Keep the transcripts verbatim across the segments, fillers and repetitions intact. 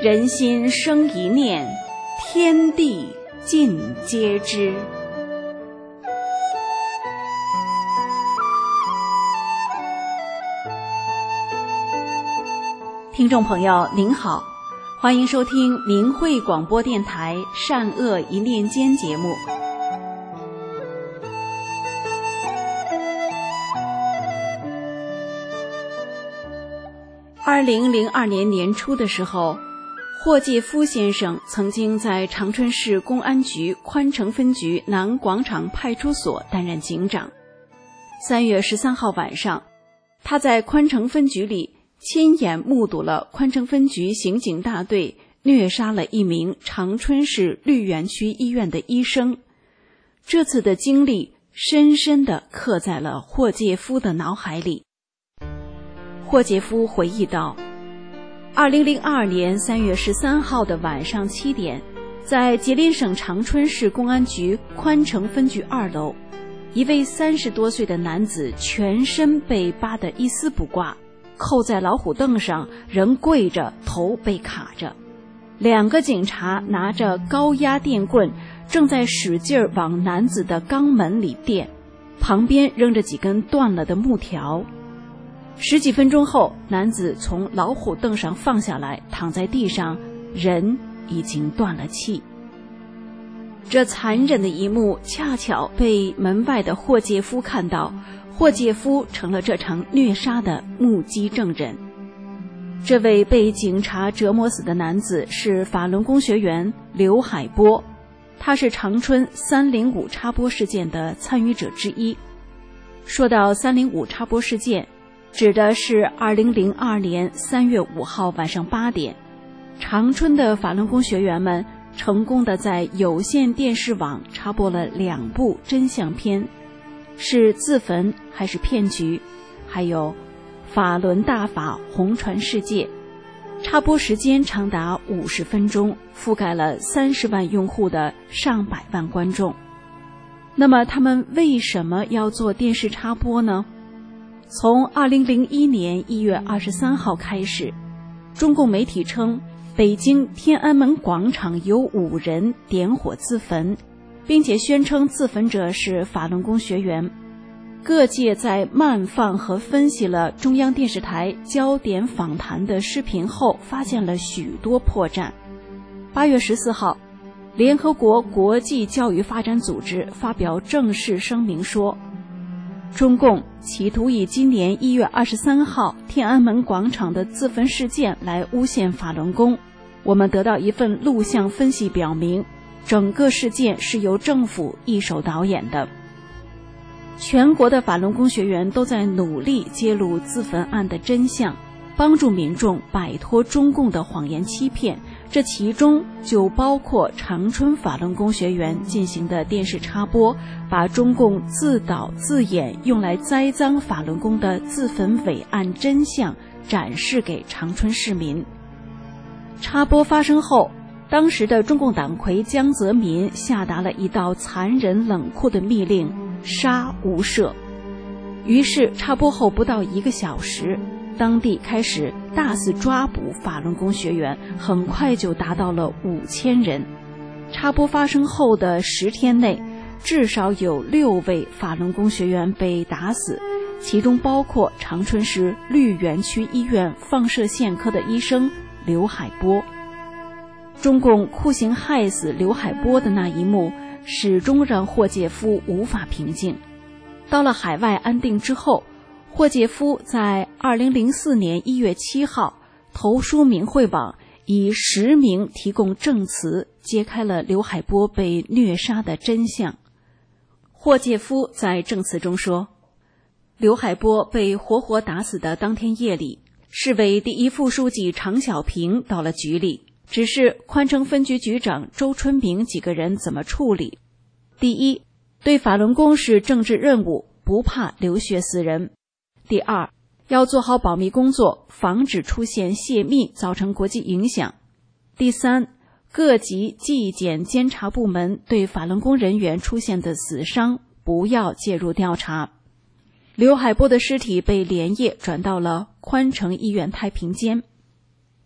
人心生一念，天地尽皆知。听众朋友您好，欢迎收听明慧广播电台善恶一念间节目。二零零二年年初的时候，霍介夫先生曾经在长春市公安局宽城分局南广场派出所担任警长。三月十三号晚上，他在宽城分局里亲眼目睹了宽城分局刑警大队虐杀了一名长春市绿园区医院的医生。这次的经历深深地刻在了霍介夫的脑海里。霍介夫回忆道，二零零二年三月十三号的晚上七点，在吉林省长春市公安局宽城分局二楼，一位三十多岁的男子全身被扒得一丝不挂，扣在老虎凳上，人跪着，头被卡着。两个警察拿着高压电棍，正在使劲往男子的肛门里电，旁边扔着几根断了的木条。十几分钟后，男子从老虎凳上放下来，躺在地上，人已经断了气。这残忍的一幕恰巧被门外的霍介夫看到，霍介夫成了这场虐杀的目击证人。这位被警察折磨死的男子是法轮功学员刘海波，他是长春三零五插播事件的参与者之一。说到三零五插播事件，指的是二零零二年三月五号晚上八点，长春的法轮功学员们成功的在有线电视网插播了两部真相片，是自焚还是骗局，还有法轮大法红传世界。插播时间长达五十分钟，覆盖了三十万用户的上百万观众。那么他们为什么要做电视插播呢？从二零零一年一月二十三号开始，中共媒体称北京天安门广场有五人点火自焚，并且宣称自焚者是法轮功学员。各界在慢放和分析了中央电视台焦点访谈的视频后，发现了许多破绽。八月十四号，联合国国际教育发展组织发表正式声明说，中共企图以今年一月二十三号天安门广场的自焚事件来诬陷法轮功。我们得到一份录像分析表明，整个事件是由政府一手导演的。全国的法轮功学员都在努力揭露自焚案的真相，帮助民众摆脱中共的谎言欺骗，这其中就包括长春法轮功学员进行的电视插播，把中共自导自演用来栽赃法轮功的自焚伪案真相展示给长春市民。插播发生后，当时的中共党魁江泽民下达了一道残忍冷酷的密令，杀无赦。于是插播后不到一个小时，当地开始大肆抓捕法轮功学员，很快就达到了五千人。插播发生后的十天内，至少有六位法轮功学员被打死，其中包括长春市绿园区医院放射线科的医生刘海波。中共酷刑害死刘海波的那一幕，始终让霍介夫无法平静。到了海外安定之后，霍介夫在二零零四年一月七号投书明慧网，以实名提供证词，揭开了刘海波被虐杀的真相。霍介夫在证词中说，刘海波被活活打死的当天夜里，市委第一副书记常小平到了局里，只是宽城分局局长周春明几个人怎么处理。第一，对法轮功是政治任务，不怕流血死人。第二，要做好保密工作，防止出现泄密造成国际影响。第三，各级纪检监察部门对法轮功人员出现的死伤不要介入调查。刘海波的尸体被连夜转到了宽城医院太平间。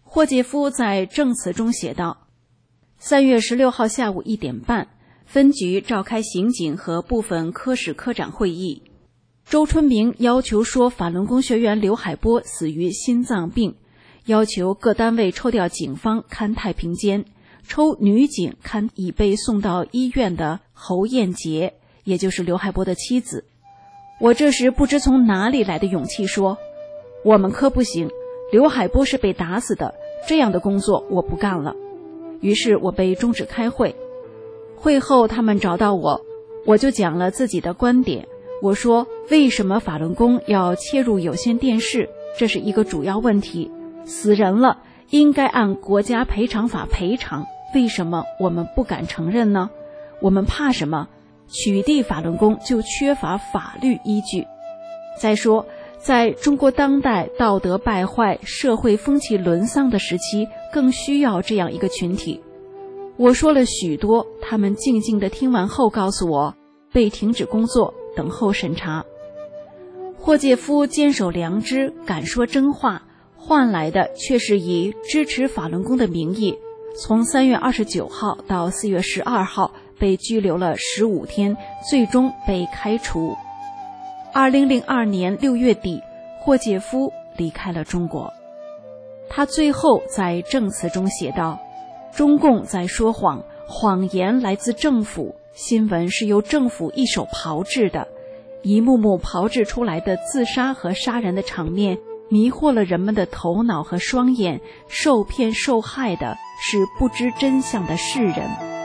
霍介夫在证词中写道：三月十六号下午一点半，分局召开刑警和部分科室科长会议。周春明要求说法轮功学员刘海波死于心脏病，要求各单位抽调警方看太平间，抽女警看已被送到医院的侯艳杰，也就是刘海波的妻子。我这时不知从哪里来的勇气说，我们科不行，刘海波是被打死的，这样的工作我不干了。于是我被终止开会。会后他们找到我，我就讲了自己的观点。我说，为什么法轮功要切入有线电视，这是一个主要问题。死人了，应该按国家赔偿法赔偿，为什么我们不敢承认呢？我们怕什么？取缔法轮功就缺乏法律依据。再说，在中国当代道德败坏、社会风气沦丧的时期，更需要这样一个群体。我说了许多，他们静静地听完后告诉我，被停止工作，等候审查。霍介夫坚守良知，敢说真话，换来的却是以支持法轮功的名义，从三月二十九号到四月十二号被拘留了十五天，最终被开除。二零零二年六月底，霍介夫离开了中国。他最后在证词中写道：中共在说谎，谎言来自政府，新闻是由政府一手炮制的，一幕幕炮制出来的自杀和杀人的场面迷惑了人们的头脑和双眼，受骗受害的是不知真相的世人。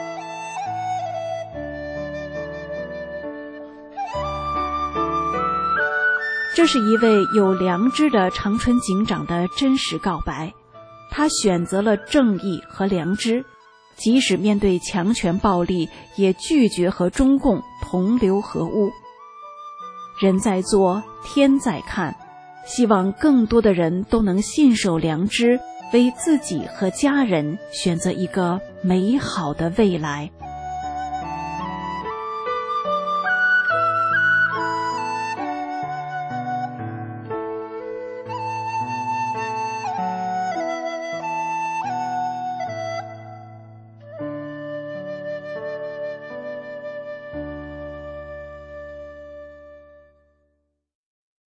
这是一位有良知的长春警长的真实告白，他选择了正义和良知，即使面对强权暴力，也拒绝和中共同流合污。人在做，天在看，希望更多的人都能信守良知，为自己和家人选择一个美好的未来。